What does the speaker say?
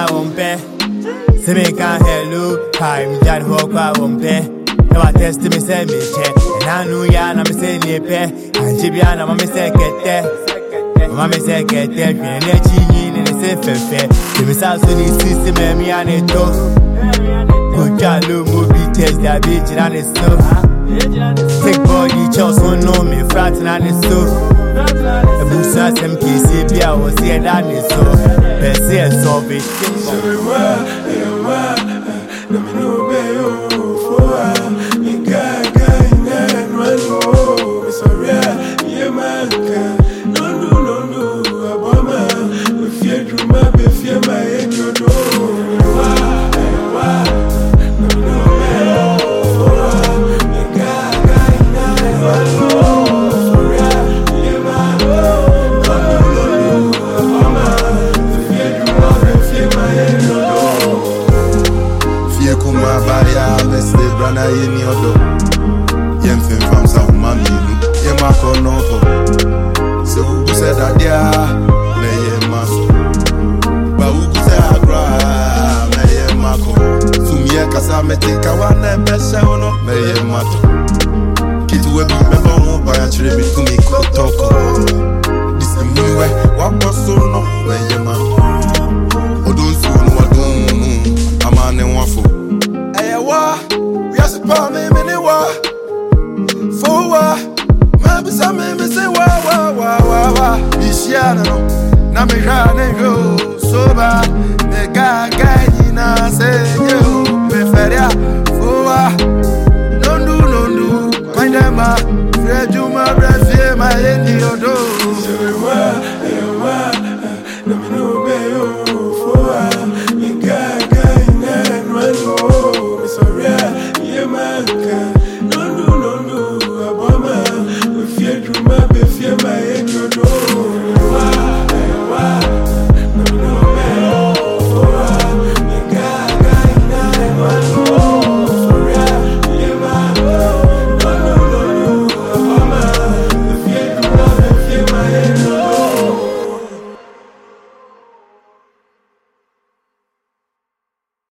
won't pay. Say me can hello, time that walk I won't pay. Never test me say me check, and I know ya na me say ni pay. And Jibiana mama say kete, mama say kete. Fine chini ni say fefe. Se me sa so ni system me aneto. Kujalo movie test that bitch and it's so. Take body choice so no me frat and it's so. A busa sem kisi bia was here that is so. Perse and solve it. Let me know where you for you got no sorry yeah man no aboma if you do my if you my head you do let me know where you for you got no sorry yeah man aboma if you do my if you my head you do Kuma baya let's stay brana yeni odo Yem fem fam sa huma minu Yem akono ho Se ugu se dadia Me yem maso Ba ugu se agra Me yem mako Sumye kasa me tika wane bese ono Me yem mato Kitu webi meba mba ya chire mi tumi kutoko Disi mwe wako sono Me yem mato Odun sunu wadun Amane wafo we are support me wa for wa maybe some me say wa Bishia no na me rane go